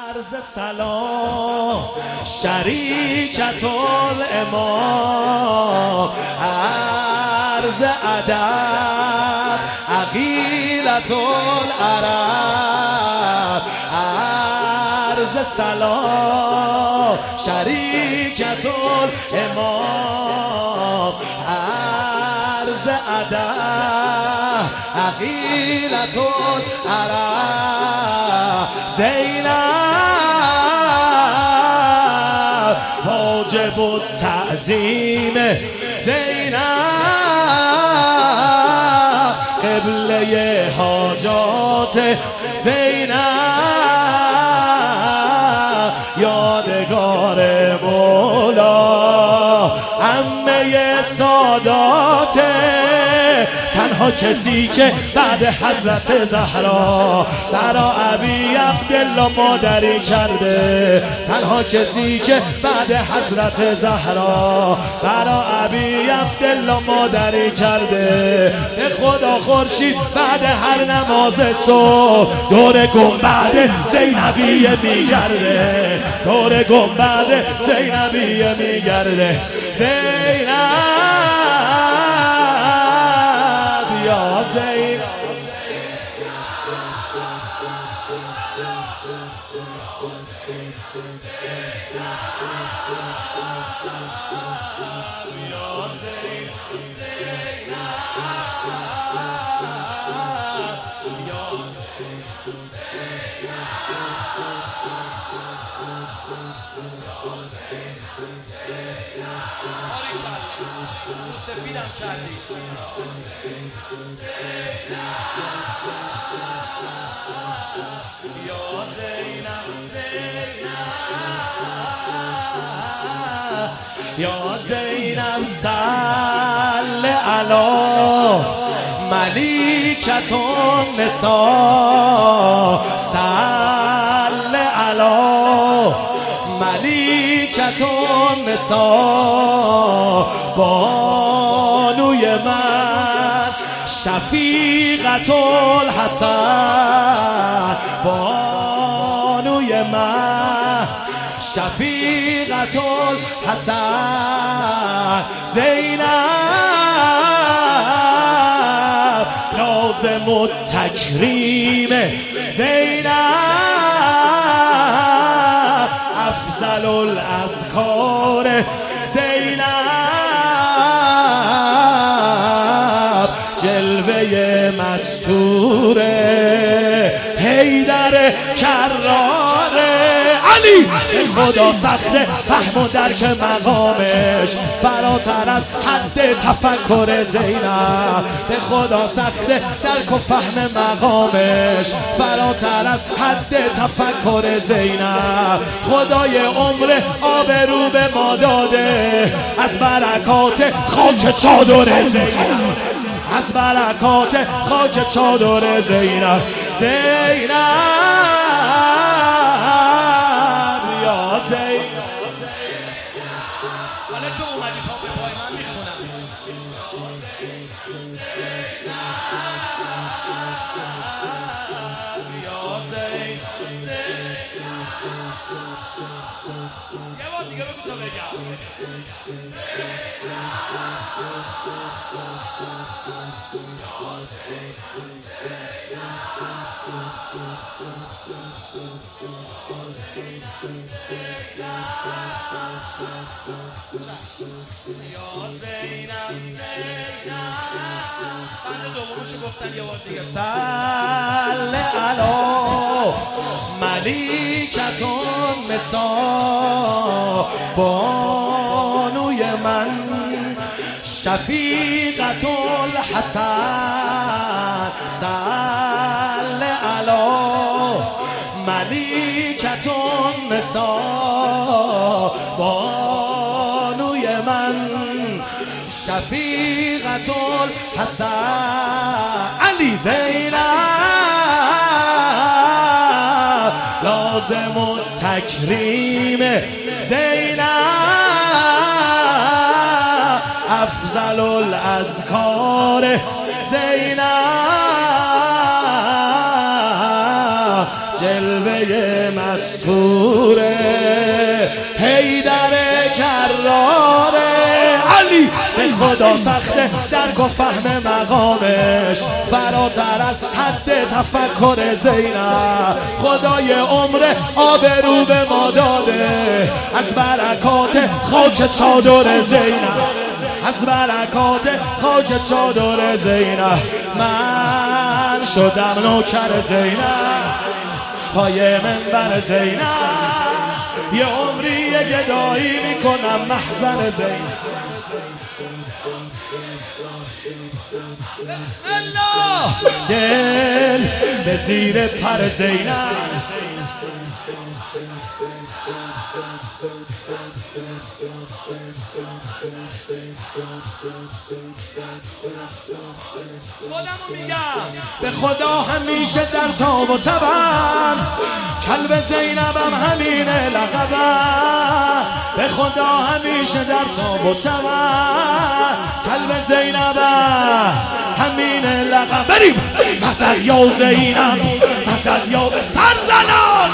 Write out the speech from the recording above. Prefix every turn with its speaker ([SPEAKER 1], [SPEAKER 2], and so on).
[SPEAKER 1] عرض سلام شریکت الامام، عرض ادب عقیلت العرب، عرض سلام شریکت الامام، عرض ادب عقیلت العرب. زینب واجب التعظیم، زینب قبله حاجات، زینب یادگار مولا، عمه سادات، تنها کسی که بعد حضرت زهرا برا ابی عبدالله مادری کرده، تنها کسی که بعد حضرت زهرا برا ابی عبدالله مادری کرده. به خدا خورشید بعد هر نماز صبح دور گنبد زینبیه میگرده، دور گنبد زینبیه میگرده. زینب یا زینب، سفیدم کردی یا زینب، یا زینب صل علی ملیکة النساء، صل علی ملیکة النساء، بانوی من شفیقة الحسن، بانوی من شفیقة الحسن. زینب لازم التکریم، زینب افضل الاذکار، زینب جلوه مستوره، حیدر کراره. علی به خدا سخت فهم و درک مقامش فراتر از حد تفکر زینب، به خدا سخت درک و فهم مقامش فراتر از حد تفکر زینب. خدای عمر آبرو به ما داده از برکات خاک چادر زینب، از برکات خاک چادر زینب. زینب یا زینب، حالا تو اومدی پا به پای من میخونم. یا زینب، یه بار دیگه بگو تا بگم. صل علی ملیکة النساء، بانوی من شفیقة الحسن، صل علی ملیکة النساء، بانوی من شفیقة الحسن. علی زینب لازم التکریم، زینب افضل الاذکار، زینب جلوه مستوره حیدر کراره علی به خدا سخته درک و فهم مقامش فراتر از حد تفکر زینب خدای عمر آبرو به ما داده از برکات خاک چادر زینب از برکات خاک چادر زینب من شدم نوکر زینب پای منبر زینب یه عمری گدایی میکنم محضر زینب بسم الله دل به زیر پر زینب خودمو میگم به خدا همیشه در تاب و تبم کلب زینبم همین لقبم به خدا همیشه در تاب و تبم کلب زینبم همین لقب بریم مدد یا زینب مدد یا به سر زنان